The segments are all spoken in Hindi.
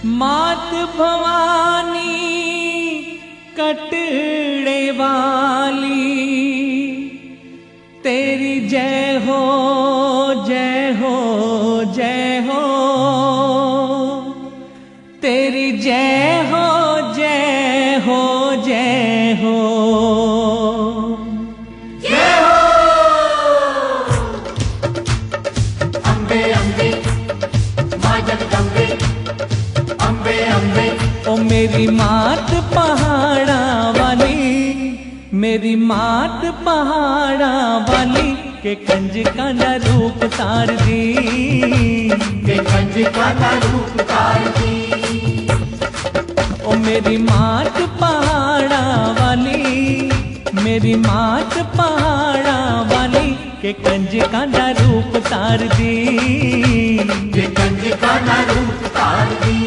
मात भवानी कटड़े वाली, तेरी जय हो जय हो जय हो, तेरी जय हो जय हो जय हो जय हो। अम्बे अम्बे माँ जगदम्बे, अम्बे अम्बे। ओ मेरी मात पहाड़ा वाली, मेरी मात पहाड़ा वाली, के कंजका ना रूप तार दी, के कंजका ना रूप तार दी। ओ मेरी मात पहाड़ा वाली, मेरी मात पहाड़ा वाली, के कंजका ना रूप तार दी, के कंजका ना रूप तार दी।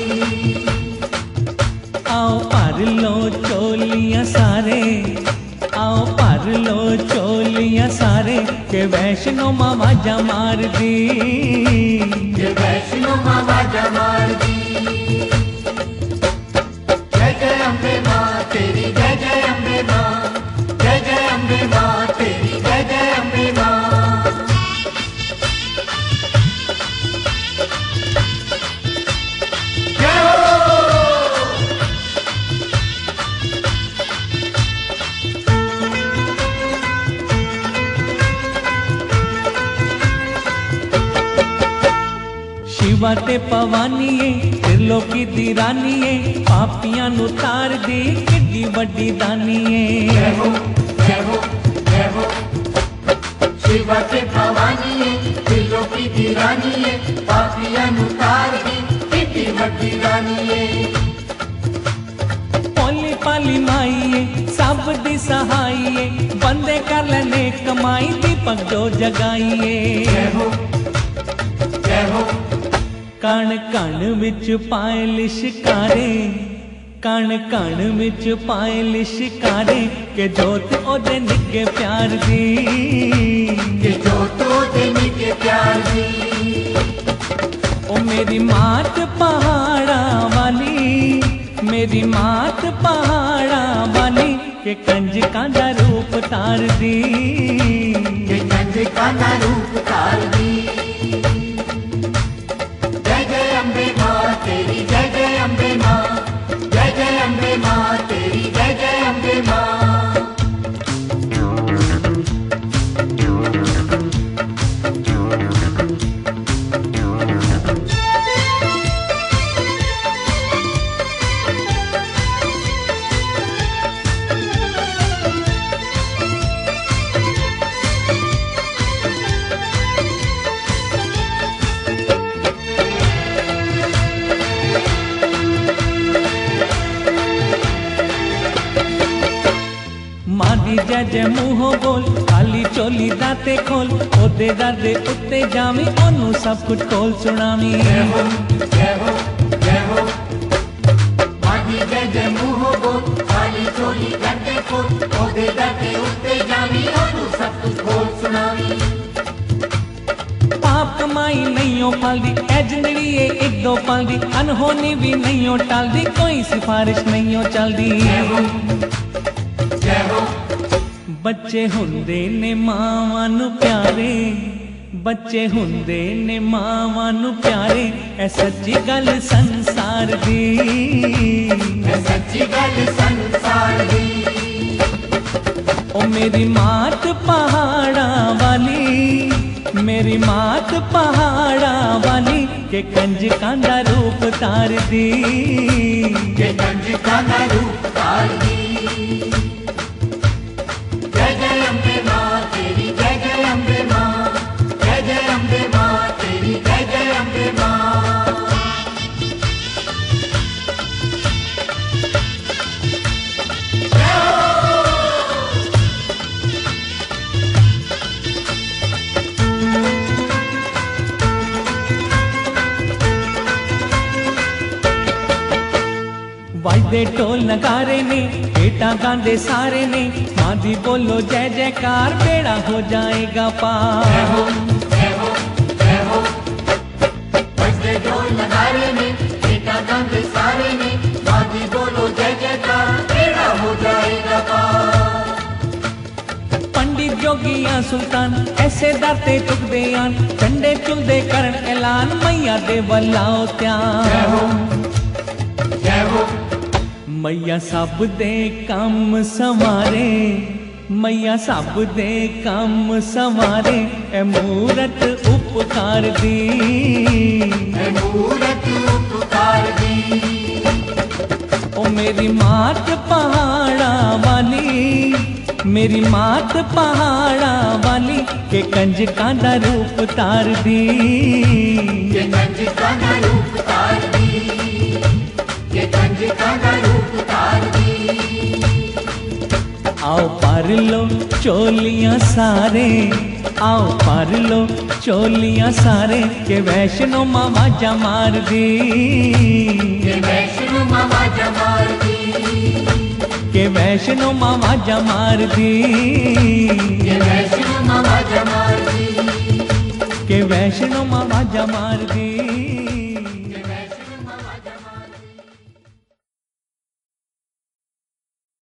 आओ पर लो चोलियां सारे, आओ पर लो चोलियां सारे, के वैष्णो मामा जा मार दी, के वैष्णो मामा जा मार दी। जय जय अम्बे माँ तेरी, जय जय अम्बे माँ, जय जय अम्बे माँ तेरी, जय जय अम्बे माँ। शिवा ते भवानीए, त्रिलोकी दी रानीए, पापियां नू तार दी, किड्डी वड्डी दानीए। जय हो जय हो जय हो। शिवा ते भवानीए, त्रिलोकी दी रानीए, पापियां नू तार दी, किड्डी वड्डी रानीए। भोली भाली माईए, सब दी सहाईए, बंदे कर लेने कमाई, दीपक जो जगाईए। जय हो जय हो। कण कण विच पाए लिशकारे, कण कण विच पाए लिशकारे, के जोत ओदे निके प्यार दी, के जोत ओदे निके प्यार दी। ओ मेरी मात पहाड़ा वाली, मेरी मात पहाड़ा वाली, के कंजका दा रूप तार दी, के कंजका ना रूप तार दी। जय जय अम्बे माँ तेरी, जय जय अम्बे माँ, जय जय अम्बे माँ तेरी, जय जय अम्बे माँ। मादी जय जय मुँह बोल, खाली चोली दाते खोल, ओदे दर दे उत्ते जावी, ओनू सब कुछ खोल सुनावी। जय हो जय हो जय हो। मादी जय जय मुँह बोल, खाली चोली करते खोल, ओदे दरते उत्ते जावी, ओनू सब कुछ खोल सुनावी। पाप कमाई नहीं हो पालदी, ऐ जिंदड़ी ए एक दो पल दी, अनहोनी भी नहीं हो टालदी, कोई सिफारिश नहीं हो चलदी। जय हो जय हो। बच्चे हुंदे ने मावां नू प्यारे, बच्चे हुंदे ने मावां नू प्यारे, ऐ सच्ची गल संसार दी, ऐ सच्ची गल संसार दी। ओ मेरी मात पहाड़ा वाली, मेरी मात पहाड़ा वाली, के कंजका दा रूप तार दी, के कंजका ना रूप तार दी। जय जय अम्बे माँ तेरी, जय जय अम्बे माँ, जय जय अम्बे माँ तेरी, जय जय अम्बे माँ। वाजदे टोल नगारे ने, बेटा गांदे सारे ने, माँ दी बोलो जय जयकार, बेड़ा हो जाएगा पार। जय हो जय हो जय हो। बजदे ढोल नगारे में, बेटा गांदे ਦੀਆਂ ਸੁਲਤਾਨ ਐਸੇ ਦਰ ਤੇ ਚੁੱਕਦੇ ਆਨ ਝੰਡੇ ਚੁਲਦੇ ਕਰਨ ਐਲਾਨ ਮਈਆ ਦੇ ਵੱਲੋਂ ਧਿਆਨ जय हो मैया सब दे काम संवारे मैया सब दे काम संवारे ए मूरत उपकार दी है मूरत उपकार दी ओ मेरी मात पहाड़ा वाली मेरी मात पहाड़ा वाली के कंजकां दा रूप तार दी ये कंजकां दा रूप तार दी ये कंजकां दा रूप तार दी आओ पर लो चोलियां सारे आओ पर लो चोलियां सारे के वैष्णो मामा जा मार दी ये वैष्णो मामा जमार दी के वैष्णो मामा जा मार दी ये वैष्णो मामा जमार दी के वैष्णो मामा जा मार दी।